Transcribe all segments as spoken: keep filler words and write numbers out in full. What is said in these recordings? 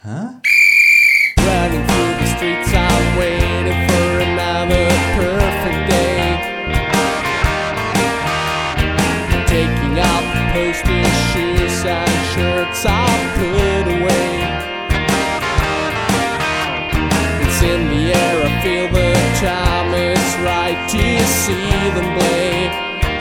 Hä? Running through the streets, I'm waiting for another perfect day. Taking out the posters, shoes and shirts I'll put away. It's in the air, I feel the time is right to see them play.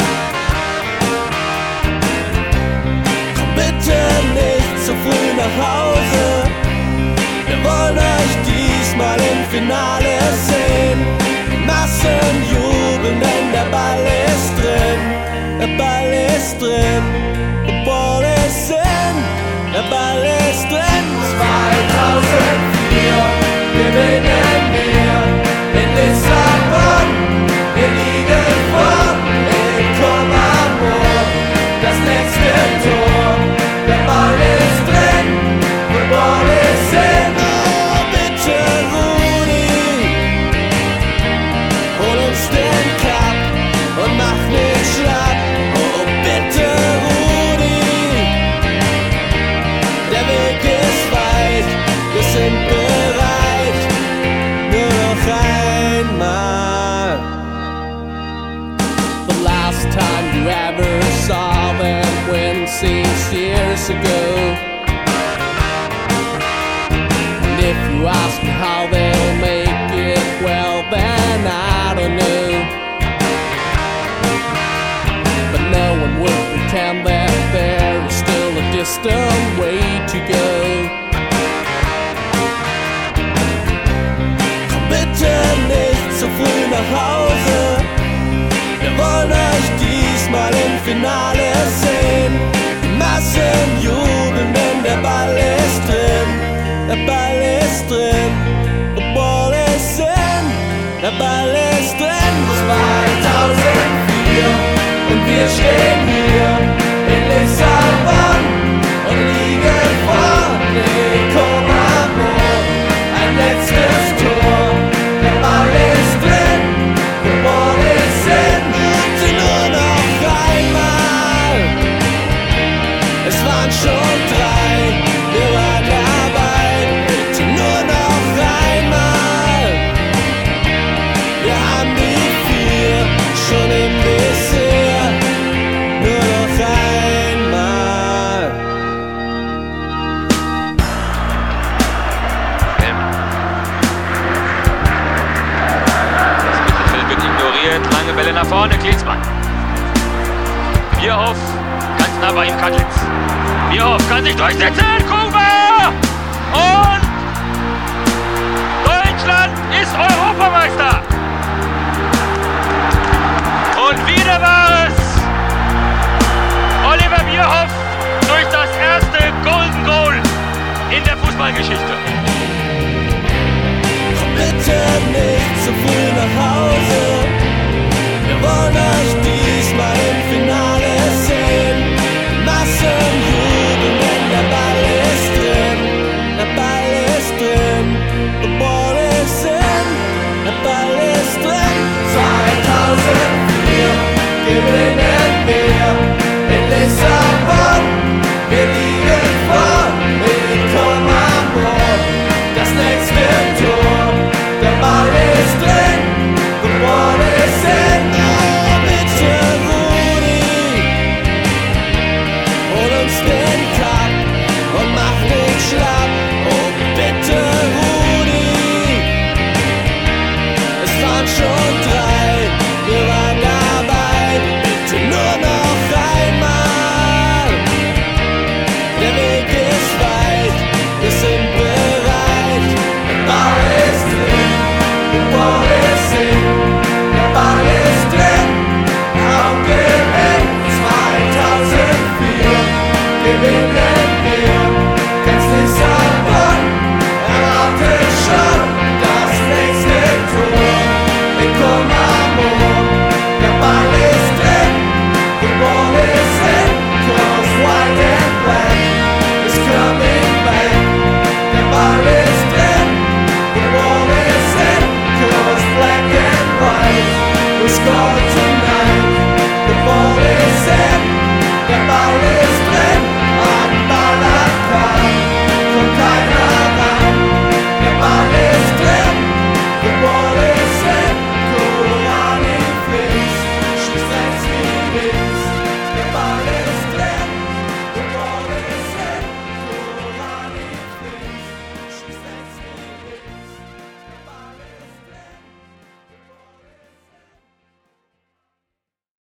Komm bitte nicht zu früh nach Hause. Wir wollen euch diesmal im Finale sehen. Massen jubeln, denn der Ball ist drin. Der Ball ist drin. Der Ball ist in. Der Ball ist drin. zweitausendvier gewinnen wir in Lissabon. Wir liegen vor in Comamor. Das letzte Tor. Der Ball ist drin. Der Ball ist in. Oh, bitte Rudi, hol uns den Cup und mach nicht schlapp. Oh, bitte Rudi, der Weg ist weit, wir sind bereit, nur noch einmal. The last time you ever saw them win six years ago. And if you ask me how they'll make it, well then I don't know. But no one would pretend that there is still a distant way to go. Komm bitte nicht zu früh nach Hause. Wir wollen euch diesmal im Finale sehen. Die Massen jubeln, denn der Ball ist drin. Der Ball ist drin. Der Ball ist in. Der Ball ist drin. zweitausendvier und wir stehen hier in Lissabon und liegen vor Comamor. Ein letztes Tor. Der Ball ist drin. Der Ball ist in. Bitte nur noch einmal. Es waren schon drei. Wir waren dabei. Bitte nur noch einmal. Wir haben die vier schon im Dessert. Nur noch einmal. Das Mittelfeld wird ignoriert. Lange Bälle nach vorne. Klinsmann. Bierhoff. Ganz nah bei ihm Katlitz. Bierhoff kann sich durchsetzen. Kuba! Und Deutschland ist Europameister. Und wieder war es Oliver Bierhoff durch das erste Golden Goal in der Fußballgeschichte.